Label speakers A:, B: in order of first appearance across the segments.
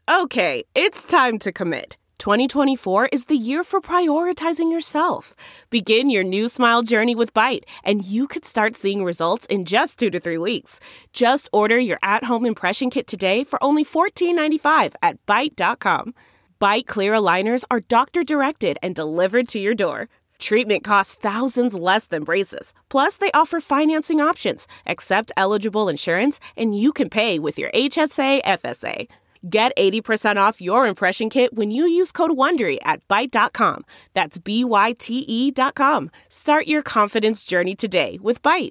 A: Okay, it's time to commit. 2024 is the year for prioritizing yourself. Begin your new smile journey with Byte, and you could start seeing results in just 2 to 3 weeks. Just order your at-home impression kit today for only $14.95 at Byte.com. Byte Clear aligners are doctor-directed and delivered to your door. Treatment costs thousands less than braces. Plus, they offer financing options, accept eligible insurance, and you can pay with your HSA FSA. Get 80% off your impression kit when you use code WONDERY at Byte.com. That's BYTE.com. Start your confidence journey today with Byte.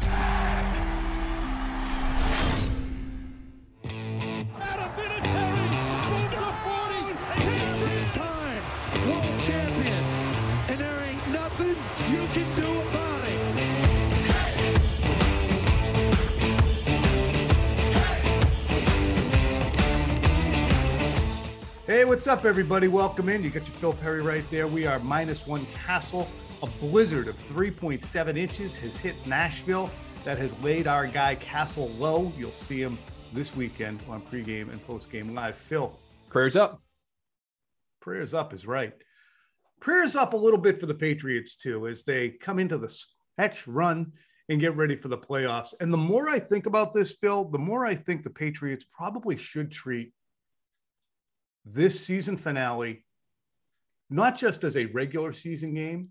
B: Hey, what's up, everybody? Welcome in. You got your Phil Perry right there. We are -1 Castle. A blizzard of 3.7 inches has hit Nashville. That has laid our guy Castle low. You'll see him this weekend on pregame and postgame live. Phil.
C: Prayers up.
B: Prayers up is right. Prayers up a little bit for the Patriots, too, as they come into the stretch run and get ready for the playoffs. And the more I think about this, Phil, the more I think the Patriots probably should treat this season finale not just as a regular season game,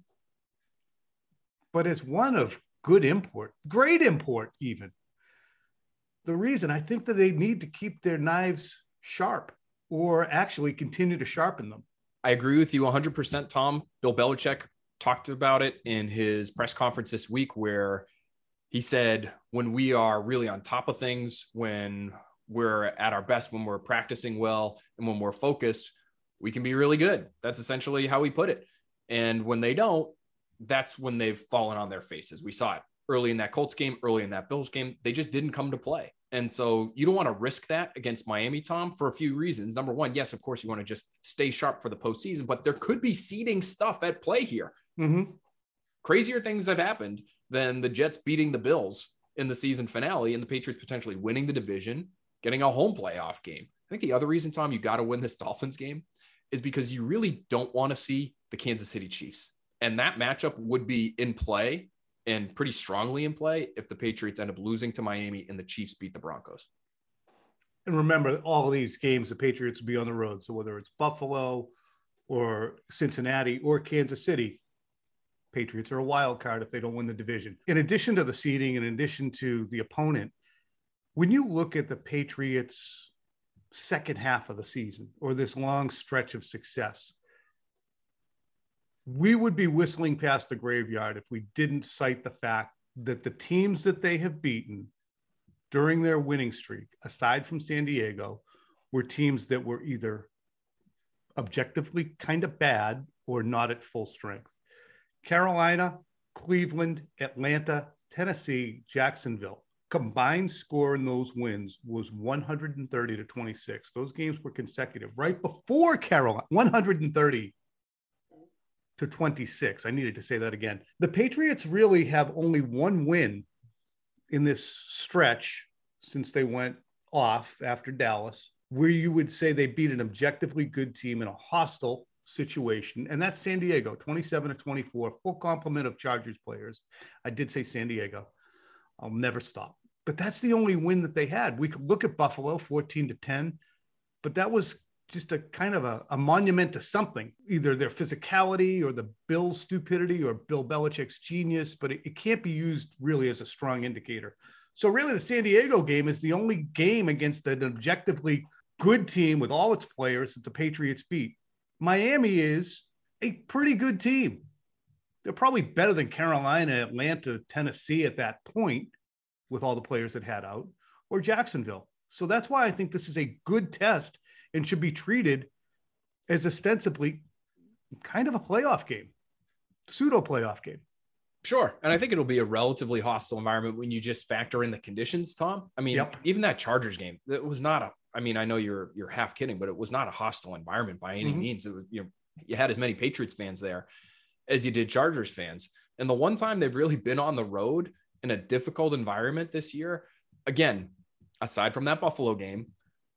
B: but as one of good import, great import even. The reason I think that they need to keep their knives sharp or actually continue to sharpen them.
C: I agree with you 100%, Tom. Bill Belichick talked about it in his press conference this week, where he said, when we are really on top of things, when we're at our best, when we're practicing well, and when we're focused, we can be really good. That's essentially how he put it. And when they don't, that's when they've fallen on their faces. We saw it early in that Colts game, early in that Bills game. They just didn't come to play. And so you don't want to risk that against Miami, Tom, for a few reasons. Number one, yes, of course, you want to just stay sharp for the postseason, but there could be seeding stuff at play here.
B: Mm-hmm.
C: Crazier things have happened than the Jets beating the Bills in the season finale and the Patriots potentially winning the division, getting a home playoff game. I think the other reason, Tom, you got to win this Dolphins game is because you really don't want to see the Kansas City Chiefs. And that matchup would be in play and pretty strongly in play if the Patriots end up losing to Miami and the Chiefs beat the Broncos.
B: And remember, all of these games, the Patriots will be on the road. So whether it's Buffalo or Cincinnati or Kansas City, Patriots are a wild card if they don't win the division. In addition to the seeding, in addition to the opponent, when you look at the Patriots' second half of the season or this long stretch of success, we would be whistling past the graveyard if we didn't cite the fact that the teams that they have beaten during their winning streak, aside from San Diego, were teams that were either objectively kind of bad or not at full strength. Carolina, Cleveland, Atlanta, Tennessee, Jacksonville. Combined score in those wins was 130-26. Those games were consecutive. Right before Carolina, 130-26. I needed to say that again. The Patriots really have only one win in this stretch since they went off after Dallas, where you would say they beat an objectively good team in a hostile situation, and that's San Diego, 27-24, full complement of Chargers players. I did say San Diego. I'll never stop. But that's the only win that they had. We could look at Buffalo, 14-10, but that was just a kind of a monument to something, either their physicality or the Bills' stupidity or Bill Belichick's genius, but it can't be used really as a strong indicator. So really the San Diego game is the only game against an objectively good team with all its players that the Patriots beat. Miami is a pretty good team. They're probably better than Carolina, Atlanta, Tennessee at that point with all the players that had out, or Jacksonville. So that's why I think this is a good test and should be treated as ostensibly kind of a playoff game, pseudo playoff game.
C: Sure. And I think it'll be a relatively hostile environment when you just factor in the conditions, Tom. I mean, Even that Chargers game, it was not I know you're half kidding, but it was not a hostile environment by any means. It was, you had as many Patriots fans there as you did Chargers fans. And the one time they've really been on the road in a difficult environment this year, again, aside from that Buffalo game,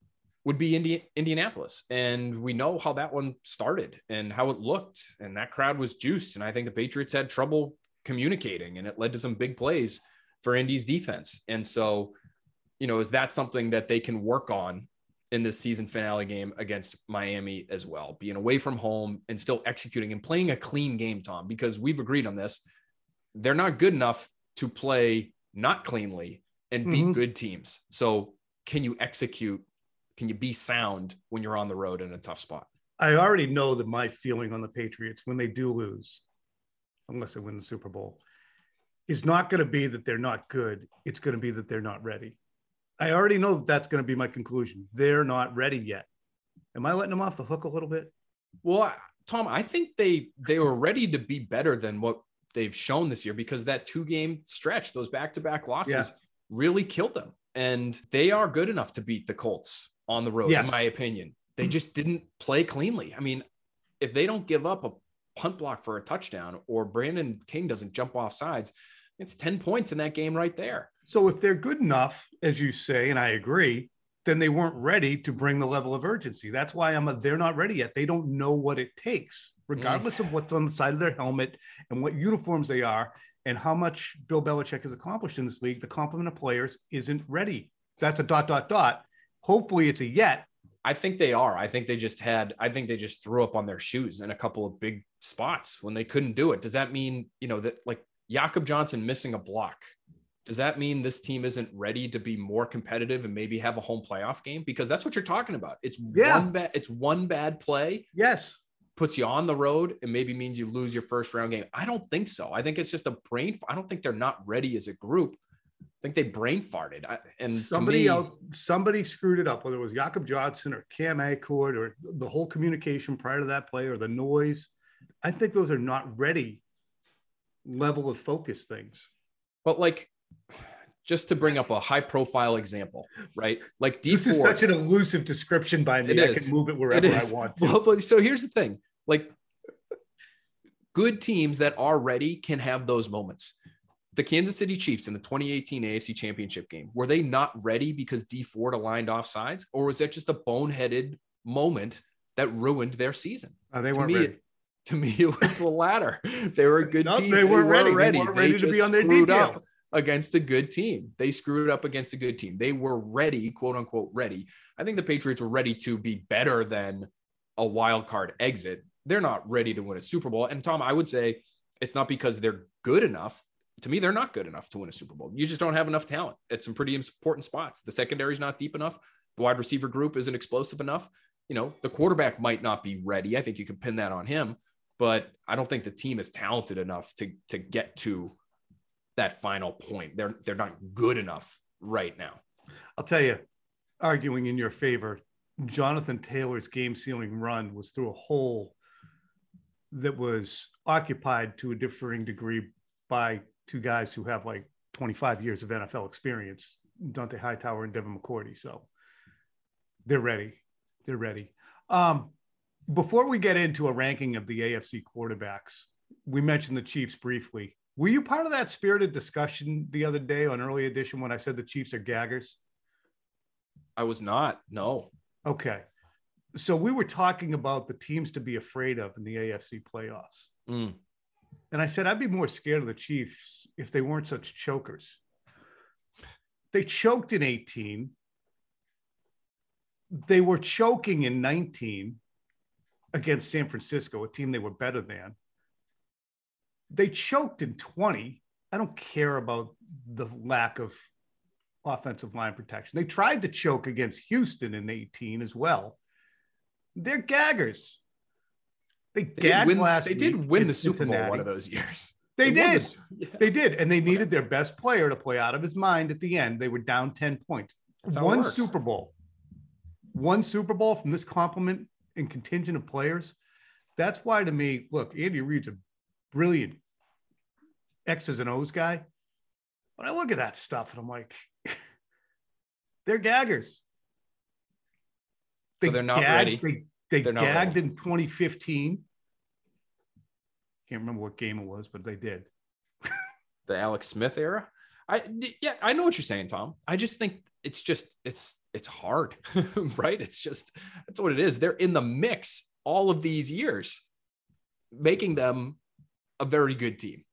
C: would be Indianapolis. And we know how that one started and how it looked. And that crowd was juiced. And I think the Patriots had trouble communicating, and it led to some big plays for Indy's defense. And so, is that something that they can work on in this season finale game against Miami as well, being away from home and still executing and playing a clean game, Tom, because we've agreed on this. They're not good enough to play not cleanly and beat good teams. So can you execute? Can you be sound when you're on the road in a tough spot?
B: I already know that my feeling on the Patriots when they do lose, unless they win the Super Bowl, is not going to be that they're not good. It's going to be that they're not ready. I already know that that's going to be my conclusion. They're not ready yet. Am I letting them off the hook a little bit?
C: Well, Tom, I think they were ready to be better than what they've shown this year, because that 2-game stretch, those back-to-back losses really killed them. And they are good enough to beat the Colts on the road, in my opinion. They just didn't play cleanly. I mean, if they don't give up a punt block for a touchdown, or Brandon King doesn't jump off sides, it's 10 points in that game right there.
B: So if they're good enough, as you say, and I agree, then they weren't ready to bring the level of urgency. That's why they're not ready yet. They don't know what it takes, regardless of what's on the side of their helmet and what uniforms they are and how much Bill Belichick has accomplished in this league. The complement of players isn't ready. That's a ... Hopefully it's a yet.
C: I think they are. I think they just threw up on their shoes in a couple of big spots when they couldn't do it. Does that mean, that like Jakob Johnson missing a block, does that mean this team isn't ready to be more competitive and maybe have a home playoff game? Because that's what you're talking about. It's one bad play.
B: Yes.
C: Puts you on the road and maybe means you lose your first round game. I don't think so. I think it's just I don't think they're not ready as a group. I think they brain farted. And
B: somebody screwed it up, whether it was Jakob Johnson or Cam Akers or the whole communication prior to that play or the noise. I think those are not ready level of focus things.
C: But just to bring up a high profile example, right? Like
B: this is such an elusive description by me. I can move it wherever I want to.
C: Well, so here's the thing, good teams that are ready can have those moments. The Kansas City Chiefs in the 2018 AFC Championship game, were they not ready because Dee Ford aligned offsides, or was that just a boneheaded moment that ruined their season?
B: They weren't ready.
C: To me, it was the latter. They were a good team.
B: They weren't ready. They weren't ready to be on their details.
C: Against a good team. They screwed up against a good team. They were ready, quote unquote, ready. I think the Patriots were ready to be better than a wild card exit. They're not ready to win a Super Bowl. And Tom, I would say it's not because they're good enough. To me, they're not good enough to win a Super Bowl. You just don't have enough talent at some pretty important spots. The secondary is not deep enough. The wide receiver group isn't explosive enough. The quarterback might not be ready. I think you can pin that on him, but I don't think the team is talented enough to get to that final point. They're not good enough right now.
B: I'll tell you, arguing in your favor, Jonathan Taylor's game-sealing run was through a hole that was occupied to a differing degree by two guys who have 25 years of NFL experience, Dante Hightower and Devin McCourty. So they're ready. They're ready. Before we get into a ranking of the AFC quarterbacks, we mentioned the Chiefs briefly. Were you part of that spirited discussion the other day on Early Edition when I said the Chiefs are gaggers?
C: I was not. No.
B: Okay. So we were talking about the teams to be afraid of in the AFC playoffs. And I said, I'd be more scared of the Chiefs if they weren't such chokers. They choked in 18. They were choking in 19 against San Francisco, a team they were better than. They choked in 20. I don't care about the lack of offensive line protection. They tried to choke against Houston in 18 as well. They're gaggers. They did
C: win the Super Bowl one of those years.
B: They did. They did. And they needed their best player to play out of his mind at the end. They were down 10 points. One Super Bowl from this complement and contingent of players. That's why, to me, look, Andy Reid's a brilliant X's and O's guy. But I look at that stuff and I'm like, they're gaggers.
C: They're not ready.
B: They gagged in 2015. Can't remember what game it was, but they did.
C: The Alex Smith era? I know what you're saying, Tom. I just think it's hard, right? That's what it is. They're in the mix all of these years, making them a very good team.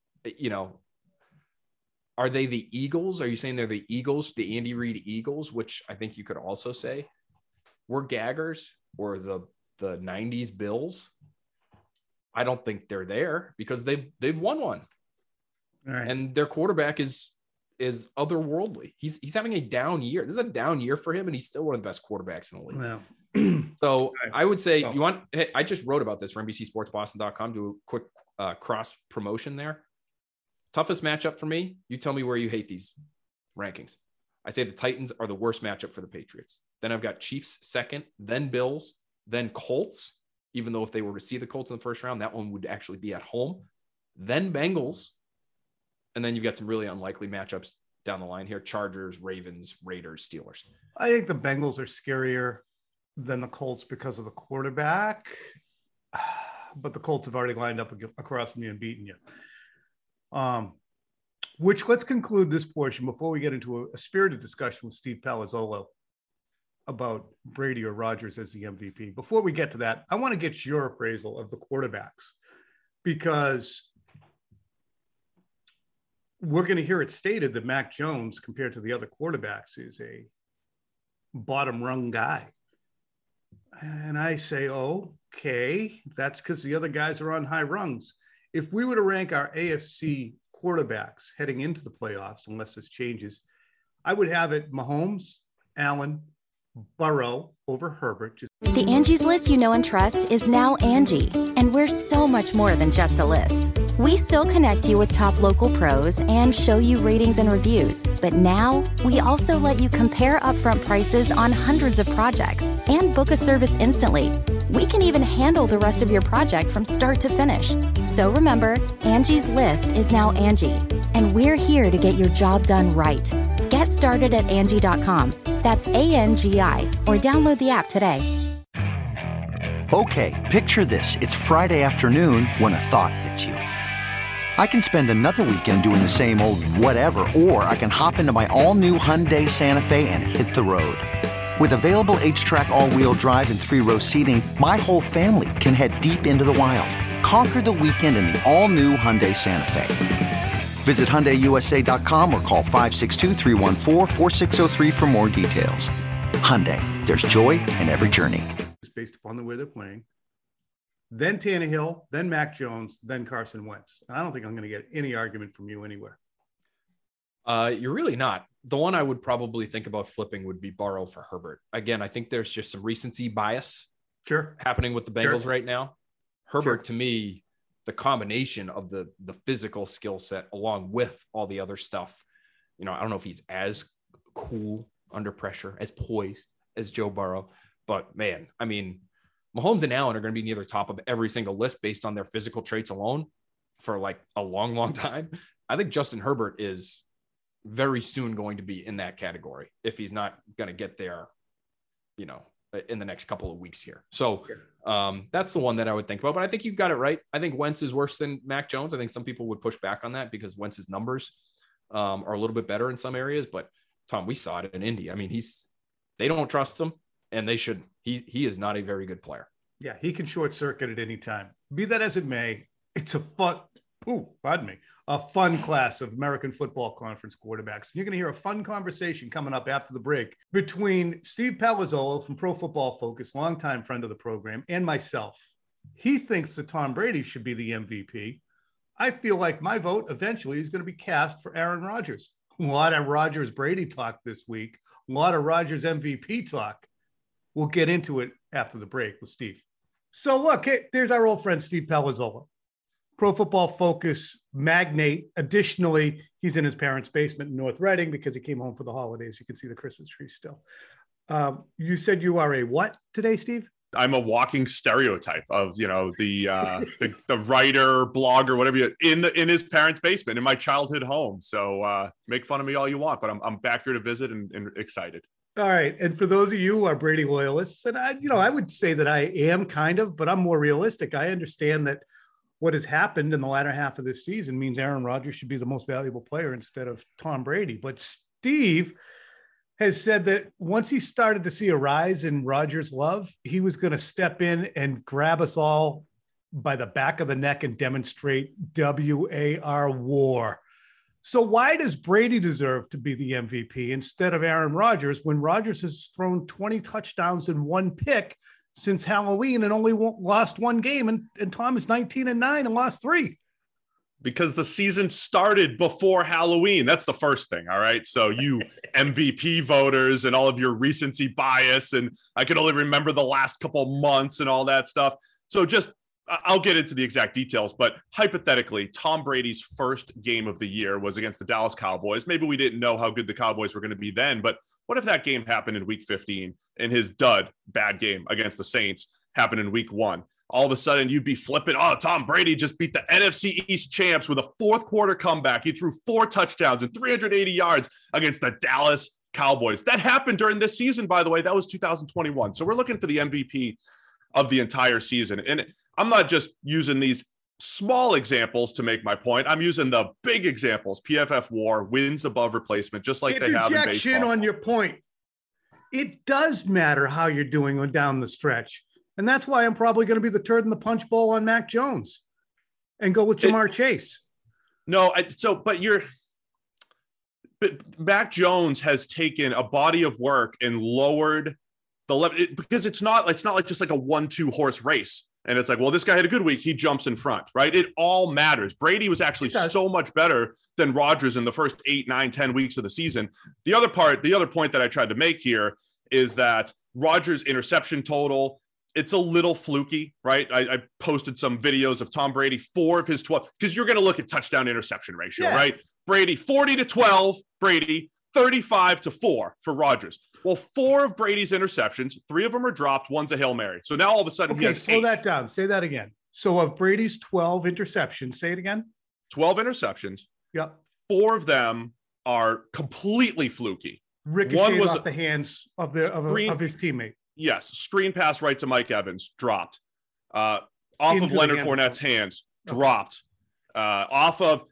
C: Are they the Eagles? Are you saying they're the Eagles, the Andy Reid Eagles, which I think you could also say were gaggers, or the 90s Bills? I don't think they're there because they've won one.
B: All right.
C: And their quarterback is otherworldly. He's having a down year. This is a down year for him, and he's still one of the best quarterbacks in the league.
B: Well,
C: so I would say I just wrote about this for NBCSportsBoston.com, do a quick cross promotion there. Toughest matchup for me. You tell me where you hate these rankings. I say the Titans are the worst matchup for the Patriots. Then I've got Chiefs second, then Bills, then Colts, even though if they were to see the Colts in the first round, that one would actually be at home. Then Bengals. And then you've got some really unlikely matchups down the line here. Chargers, Ravens, Raiders, Steelers.
B: I think the Bengals are scarier than the Colts because of the quarterback. But the Colts have already lined up across from you and beaten you. Which let's conclude this portion before we get into a spirited discussion with Steve Palazzolo about Brady or Rodgers as the MVP. Before we get to that, I want to get your appraisal of the quarterbacks, because we're going to hear it stated that Mac Jones, compared to the other quarterbacks, is a bottom rung guy. And I say, okay, that's because the other guys are on high rungs. If we were to rank our AFC quarterbacks heading into the playoffs, unless this changes, I would have it Mahomes, Allen, Burrow over Herbert.
D: The Angie's List you know and trust is now Angie, and we're so much more than just a list. We still connect you with top local pros and show you ratings and reviews, but now we also let you compare upfront prices on hundreds of projects and book a service instantly. We can even handle the rest of your project from start to finish. So remember, Angie's List is now Angie, and we're here to get your job done right. Get started at Angie.com. That's ANGI, or download the app today.
E: Okay, picture this. It's Friday afternoon when a thought hits you. I can spend another weekend doing the same old whatever, or I can hop into my all-new Hyundai Santa Fe and hit the road. With available H-Track all-wheel drive and 3-row seating, my whole family can head deep into the wild. Conquer the weekend in the all-new Hyundai Santa Fe. Visit HyundaiUSA.com or call 562-314-4603 for more details. Hyundai, there's joy in every journey.
B: Based upon the way they're playing. Then Tannehill, then Mac Jones, then Carson Wentz. And I don't think I'm going to get any argument from you anywhere.
C: You're really not. The one I would probably think about flipping would be Burrow for Herbert. Again, I think there's just some recency bias happening with the Bengals right now. Herbert, to me, the combination of the physical skill set along with all the other stuff, I don't know if he's as cool under pressure, as poised as Joe Burrow, but man, I mean, Mahomes and Allen are going to be near the top of every single list based on their physical traits alone for like a long, long time. I think Justin Herbert is very soon going to be in that category if he's not going to get there, in the next couple of weeks here. So that's the one that I would think about, but I think you've got it right. I think Wentz is worse than Mac Jones. I think some people would push back on that because Wentz's numbers are a little bit better in some areas, but Tom, we saw it in Indy. I mean, they don't trust him and they should. He is not a very good player.
B: Yeah, he can short circuit at any time. Be that as it may, it's a fun class of American Football Conference quarterbacks. You're going to hear a fun conversation coming up after the break between Steve Palazzolo from Pro Football Focus, longtime friend of the program, and myself. He thinks that Tom Brady should be the MVP. I feel like my vote eventually is going to be cast for Aaron Rodgers. A lot of Rodgers-Brady talk this week. A lot of Rodgers MVP talk. We'll get into it after the break with Steve. So look, there's our old friend Steve Palazzolo, Pro Football Focus magnate. Additionally, he's in his parents' basement in North Reading because he came home for the holidays. You can see the Christmas tree still. You said you are a what today, Steve?
F: I'm a walking stereotype of, the writer, blogger, whatever, in his parents' basement in my childhood home. So make fun of me all you want, but I'm back here to visit and excited.
B: All right. And for those of you who are Brady loyalists, and I would say that I am kind of, but I'm more realistic. I understand that what has happened in the latter half of this season means Aaron Rodgers should be the most valuable player instead of Tom Brady. But Steve has said that once he started to see a rise in Rodgers' love, he was going to step in and grab us all by the back of the neck and demonstrate WAR war. So why does Brady deserve to be the MVP instead of Aaron Rodgers when Rodgers has thrown 20 touchdowns and 1 pick since Halloween and only lost 1 game? And Tom is 19-9 and lost 3.
F: Because the season started before Halloween. That's the first thing. All right. So you MVP voters and all of your recency bias, and I can only remember the last couple months and all that stuff. So I'll get into the exact details, but hypothetically, Tom Brady's first game of the year was against the Dallas Cowboys. Maybe we didn't know how good the Cowboys were going to be then, but what if that game happened in week 15 and his bad game against the Saints happened in week 1? All of a sudden you'd be flipping. Oh, Tom Brady just beat the NFC East champs with a 4th quarter comeback. He threw 4 touchdowns and 380 yards against the Dallas Cowboys. That happened during this season, by the way. That was 2021. So we're looking for the MVP of the entire season. And I'm not just using these small examples to make my point. I'm using the big examples. PFF WAR, wins above replacement, just like they have in baseball.
B: On your point. It does matter how you're doing on down the stretch. And that's why I'm probably going to be the turd in the punch bowl on Mac Jones and go with Jamar Chase.
F: No, but Mac Jones has taken a body of work and lowered the level because it's not like just like a 1-2 horse race. And it's like, well, this guy had a good week. He jumps in front, right? It all matters. Brady was actually so much better than Rodgers in the first 8, 9, 10 weeks of the season. The other point that I tried to make here is that Rodgers' interception total, it's a little fluky, right? I posted some videos of Tom Brady, 4 of his 12, because you're going to look at touchdown interception ratio, right? Brady, 40-12, Brady, 35-4 for Rodgers. Well, 4 of Brady's interceptions, 3 of them are dropped, 1's a Hail Mary. So now all of a sudden he has 8.
B: Slow that down. Say that again. So of Brady's 12 interceptions, say it again.
F: 12 interceptions.
B: Yep.
F: 4 of them are completely fluky.
B: Ricocheted off the hands of his teammate.
F: Yes, screen pass right to Mike Evans, dropped. Off of Leonard Fournette's hands, dropped. Off of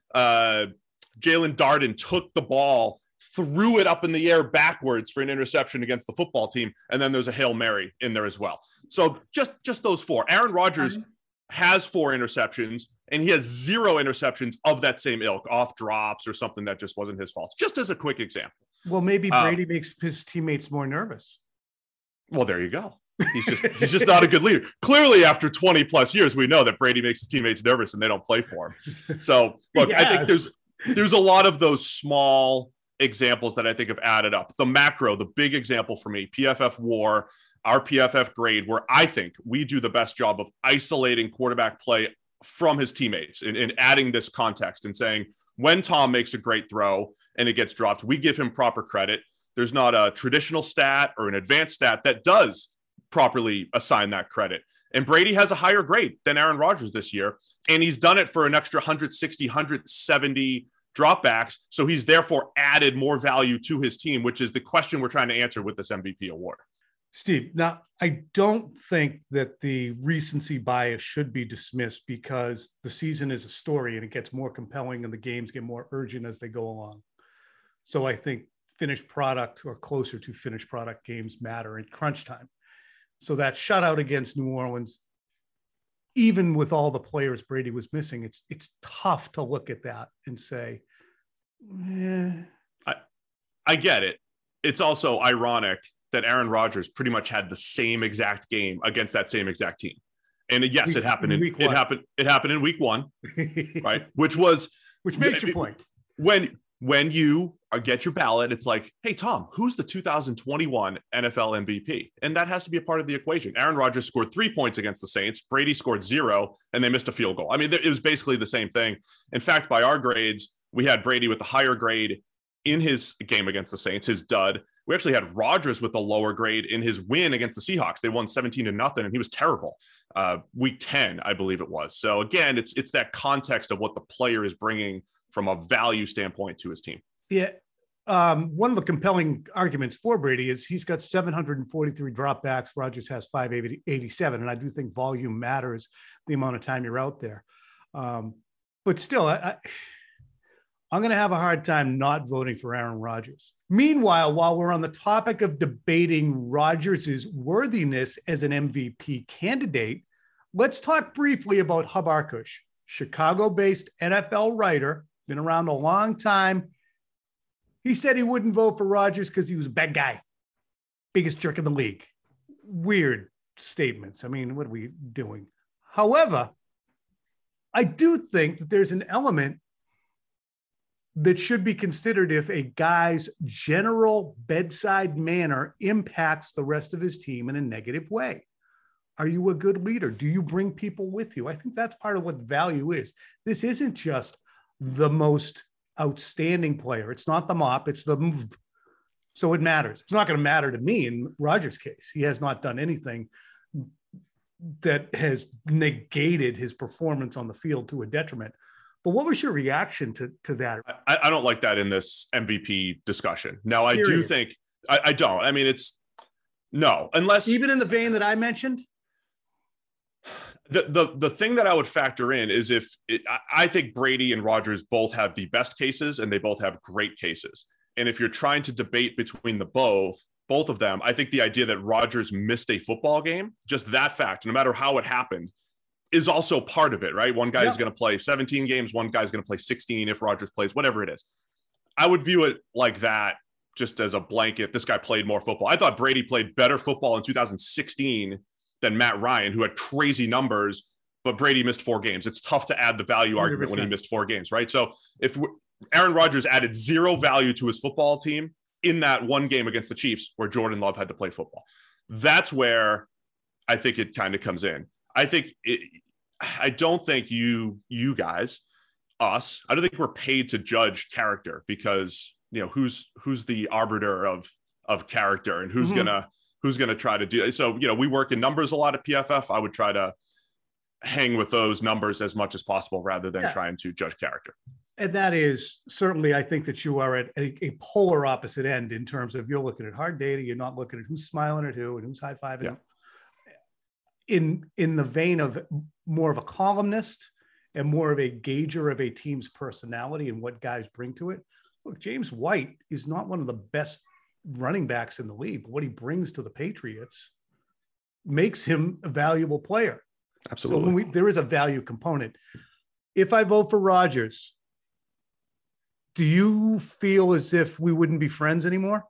F: Jalen Darden, took the ball, threw it up in the air backwards for an interception against the football team, and then there's a Hail Mary in there as well. So just those 4. Aaron Rodgers has 4 interceptions, and he has 0 interceptions of that same ilk, off drops or something that just wasn't his fault. Just as a quick example.
B: Well, maybe Brady makes his teammates more nervous.
F: Well, there you go. He's just not a good leader. Clearly, after 20 plus years, we know that Brady makes his teammates nervous and they don't play for him. So look, I think there's a lot of those small examples that I think have added up. The macro, the big example for me, PFF WAR, our PFF grade, where I think we do the best job of isolating quarterback play from his teammates and adding this context and saying, when Tom makes a great throw and it gets dropped, we give him proper credit. There's not a traditional stat or an advanced stat that does properly assign that credit. And Brady has a higher grade than Aaron Rodgers this year. And he's done it for an extra 160, 170 dropbacks. So he's therefore added more value to his team, which is the question we're trying to answer with this MVP award.
B: Steve, now I don't think that the recency bias should be dismissed because the season is a story and it gets more compelling and the games get more urgent as they go along. So I think finished product or closer to finished product games matter in crunch time. So that shutout against New Orleans, even with all the players Brady was missing, it's tough to look at that and say,
F: I get it. It's also ironic that Aaron Rodgers pretty much had the same exact game against that same exact team. And yes, it happened in week 1. It happened in week 1, right? Which
B: makes your point.
F: When you get your ballot, it's like, hey, Tom, who's the 2021 NFL MVP? And that has to be a part of the equation. Aaron Rodgers scored 3 points against the Saints. Brady scored 0, and they missed a field goal. I mean, it was basically the same thing. In fact, by our grades, we had Brady with the higher grade in his game against the Saints, his dud. We actually had Rodgers with a lower grade in his win against the Seahawks. They won 17-0, and he was terrible. Week 10, I believe it was. So again, it's that context of what the player is bringing from a value standpoint to his team.
B: Yeah. One of the compelling arguments for Brady is he's got 743 dropbacks. Rodgers has 587. And I do think volume matters, the amount of time you're out there. But still, I'm going to have a hard time not voting for Aaron Rodgers. Meanwhile, while we're on the topic of debating Rodgers' worthiness as an MVP candidate, let's talk briefly about Hub Arkush, Chicago-based NFL writer, been around a long time. He said he wouldn't vote for Rodgers because he was a bad guy, biggest jerk in the league. Weird statements. I mean, what are we doing? However, I do think that there's an element that should be considered if a guy's general bedside manner impacts the rest of his team in a negative way. Are you a good leader? Do you bring people with you? I think that's part of what value is. This isn't just the most outstanding player. It's not the mop, it's the move. So it matters. It's not going to matter to me in Rodgers' case. He has not done anything that has negated his performance on the field to a detriment. But what was your reaction to that?
F: I don't like that in this MVP discussion. Now, I do think I don't. I mean, it's no, unless
B: even in the vein that I mentioned.
F: The thing that I would factor in is I think Brady and Rodgers both have the best cases and they both have great cases. And if you're trying to debate between both of them, I think the idea that Rodgers missed a football game, just that fact, no matter how it happened, is also part of it, right? One guy is going to play 17 games, one guy's going to play 16 if Rodgers plays, whatever it is. I would view it like that, just as a blanket. This guy played more football. I thought Brady played better football in 2016 than Matt Ryan, who had crazy numbers, but Brady missed 4 games. It's tough to add the value argument 100%. When he missed 4 games, right? So if Aaron Rodgers added 0 value to his football team in that one game against the Chiefs where Jordan Love had to play football, that's where I think it kind of comes in. I don't think you guys, us, I don't think we're paid to judge character because, you know, who's the arbiter of character and who's gonna try to do it. So, you know, we work in numbers a lot at PFF. I would try to hang with those numbers as much as possible rather than trying to judge character.
B: And that is certainly, I think that you are at a polar opposite end in terms of you're looking at hard data. You're not looking at who's smiling at who and who's high-fiving. Yeah. In the vein of more of a columnist and more of a gauger of a team's personality and what guys bring to it. Look, James White is not one of the best running backs in the league. What he brings to the Patriots makes him a valuable player.
F: Absolutely.
B: So there is a value component. If I vote for Rodgers, do you feel as if we wouldn't be friends anymore?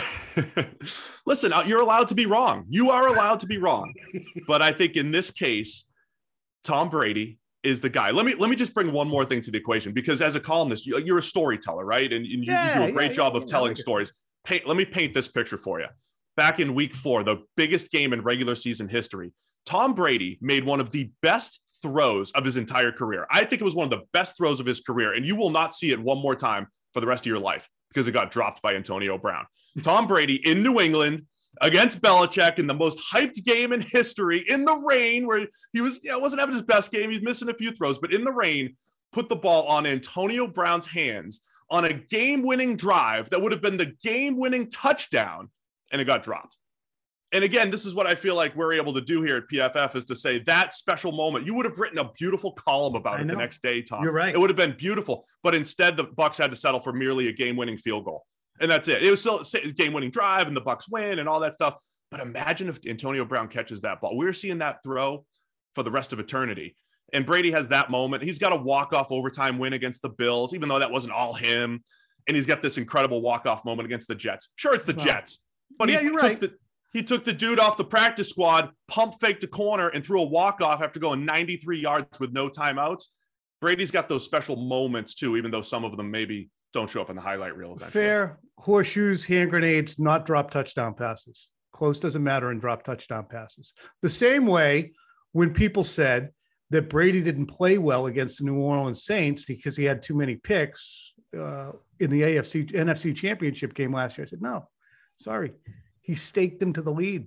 F: Listen, you're allowed to be wrong. You are allowed to be wrong. But I think in this case, Tom Brady is the guy. Let me just bring one more thing to the equation, because as a columnist, you're a storyteller, right? And you do a great job of telling stories. Let me paint this picture for you. Back in week 4, the biggest game in regular season history, Tom Brady made one of the best throws of his entire career. I think it was one of the best throws of his career, and you will not see it one more time for the rest of your life because it got dropped by Antonio Brown. Tom Brady in New England against Belichick in the most hyped game in history, in the rain, where he wasn't having his best game. He's missing a few throws, but in the rain, put the ball on Antonio Brown's hands on a game-winning drive that would have been the game-winning touchdown, and it got dropped. And again, this is what I feel like we're able to do here at PFF, is to say that special moment. You would have written a beautiful column about it the next day, Tom.
B: You're right.
F: It would have been beautiful. But instead, the Bucs had to settle for merely a game-winning field goal. And that's it. It was still a game-winning drive, and the Bucs win and all that stuff. But imagine if Antonio Brown catches that ball. We're seeing that throw for the rest of eternity. And Brady has that moment. He's got a walk-off overtime win against the Bills, even though that wasn't all him. And he's got this incredible walk-off moment against the Jets. Sure, it's the Jets. But he took the dude off the practice squad, pump faked a corner, and threw a walk-off after going 93 yards with no timeouts. Brady's got those special moments, too, even though some of them maybe don't show up in the highlight reel eventually.
B: Fair. Horseshoes, hand grenades, not drop touchdown passes. Close doesn't matter in drop touchdown passes. The same way when people said that Brady didn't play well against the New Orleans Saints because he had too many picks in the NFC Championship game last year. I said, no, sorry. He staked them to the lead.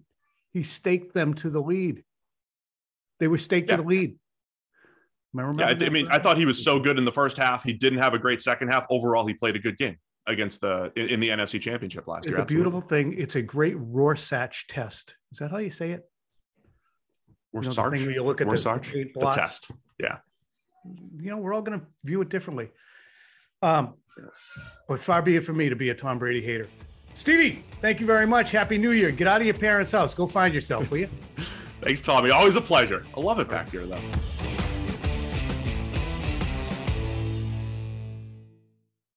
B: They were staked to the lead.
F: I thought he was so good in the first half. He didn't have a great second half. Overall, he played a good game against in the NFC Championship last year.
B: It's a beautiful thing. It's a great Rorschach test. Is that how you say it?
F: Rorschach.
B: You look at
F: the test. Yeah.
B: We're all going to view it differently. But far be it from me to be a Tom Brady hater. Stevie, thank you very much. Happy New Year. Get out of your parents' house. Go find yourself, will you?
F: Thanks, Tommy. Always a pleasure. I love it back here, though.